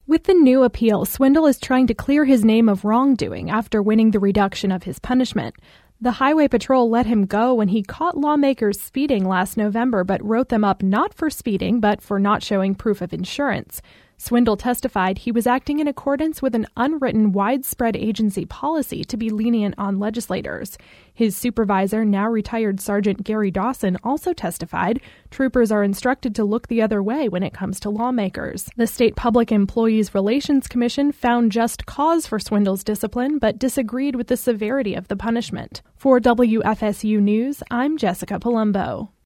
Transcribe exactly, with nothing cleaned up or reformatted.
With the new appeal, Swindle is trying to clear his name of wrongdoing after winning the reduction of his punishment. The Highway Patrol let him go when he caught lawmakers speeding last November, but wrote them up not for speeding, but for not showing proof of insurance. Swindle testified he was acting in accordance with an unwritten widespread agency policy to be lenient on legislators. His supervisor, now retired Sergeant Gary Dawson, also testified troopers are instructed to look the other way when it comes to lawmakers. The State Public Employees Relations Commission found just cause for Swindle's discipline, but disagreed with the severity of the punishment. For W F S U News, I'm Jessica Palumbo.